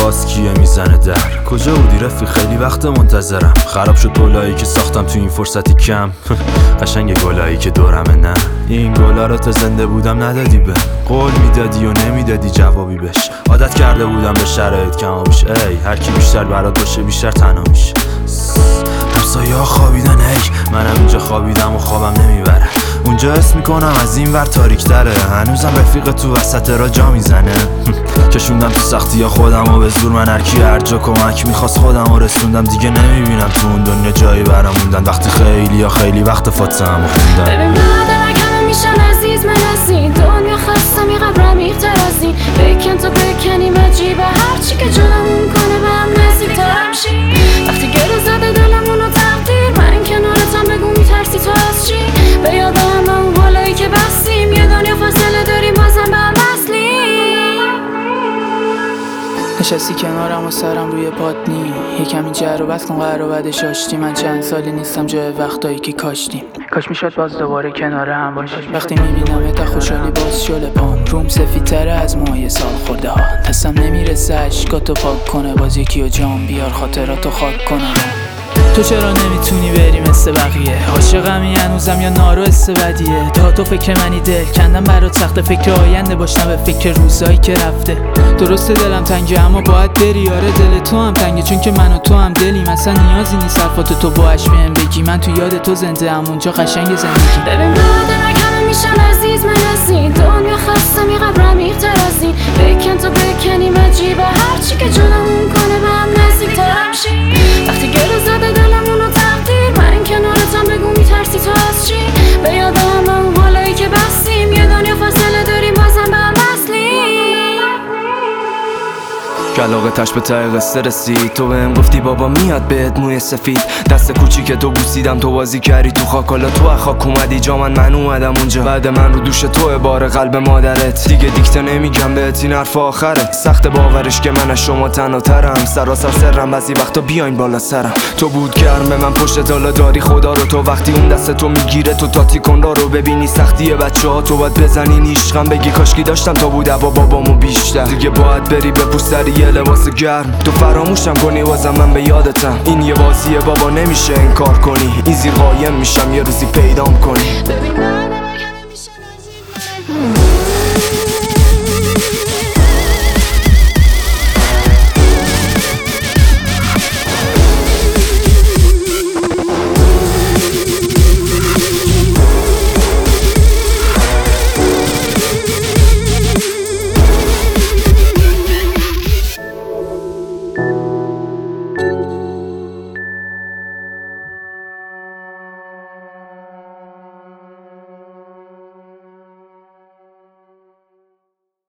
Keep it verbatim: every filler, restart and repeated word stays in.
باز کیه میزنه در؟ کجا بودی رفیق؟ خیلی وقت منتظرم. خراب شد گلایی که ساختم تو این فرصتی کم. قشنگ گلایی که دورمه. نه این گلا رو تا زنده بودم ندادی به قول میدادی و نمیدادی جوابی بهش. عادت کرده بودم به شرایط کم آبیش. ای هر کی بیشتر برات باشه بیشتر تنها میشه. همسایه ها خوابیدن، ای منم اینجا خوابیدم و خوابم نمیبره. اونجا حس میکنم از این ور تاریک تره. هنوزم رفیق تو وسط را جا میزنه. کشوندم تو سختی ها خودم و به زور من هرکی هر جا کمک میخواست خودم و رسوندم. دیگه نمیبینم تو اون دنیا جایی برام موندن وقتی خیلی یا خیلی وقت فاتحه‌ام رو خوندم. ببین برادرک همه میشن عزیز من از این دنیا خستم یه قبر عمیق‌تر از این. بکن تا بکنیم عجیبه هرچی که جلمون کنه به هم نزدیک‌تر میشی. وقتی گره زده دلمون و تقدیر من کنارتم بگو میترسی تو از چی؟ به یادم اون حالایی که بستیم یه دنیا فاصله داریم بازم به هم وصلیم. نشستی کنارم و سرم روی پاتنی یکم این جر و بس کن قهر و بعدش آشتی. من چند سالی نیستم جای وقتایی که کاشتیم. کاش میشد باز دوباره کنار هم باشیم. وقتی میبینم تا خوشحالی باز شل پام روم سفیدتره از موهای سال خورده ها. دستم نمیرسه اشکاتو پاک کنه باز یکی و جام بیار خاطراتو خاک کنم. تو چرا نمیتونی بری مثل بقیه؟ عاشقمی هنوزم یا نارو بدیه؟ تا تو فکر منی دل کندم برات سخته فکر آینده باشم به فکر روزایی که رفته. درسته دلم تنگه اما باید بری. آره دل تو هم تنگه چون که من و تو هم دلیم. اصلا نیازی نیست حرفات تو باش بهم بگی. من تو یاد تو زنده ام اونجا قشنگ زندگی. ببین برادرک همه میشن عزیز من از این دنیا خستم یه قبر عمیق‌تر از این. بکن تا بکنیم عجیبه هرچی که جلمون کنه به هم نزدیک‌تر میشی. وقتی گره زده دلمون و تقدیر من کنارتم بگو میترسی تو از چی؟ به یادم اون حالایی که بستیم یه دنیا فاصله داریم بازم به هم وصلیم. کلاغتش به ته قصه رسید. تو بهم گفتی بابا میاد بهت موی سفید. دست کوچیک تو بوسیدم تو بازی کردی تو خاک. حالا تو خاک اومدی جا من من اومدم اونجا. بعد من رو دوش تو بار قلب مادرت. دیگه دیکته نمیگم بهت این حرف آخره. سخت باورش که من از شما تنها ترم. سراسر سرم بعضی وقتا بیاین بالا سرم. تو بود گرم من پشت حالا داری خدا رو. تو وقتی اون دست تو میگیره تو تاتی کن رو ببینی سختی بچه ها. تو باید بزنی نیشقم بگی کاشکی داشتم تا بود با بابامو بیشتر. دیگه باید بری بپوسری یه لباس گرم. تو فراموشم کنی واسم من به یادتم. این یه بازیه بابا نمیشه انکار کنی. این زیر قایم میشم یه روزی پیدام کنی. ببین برادرک همه میشن عزیز من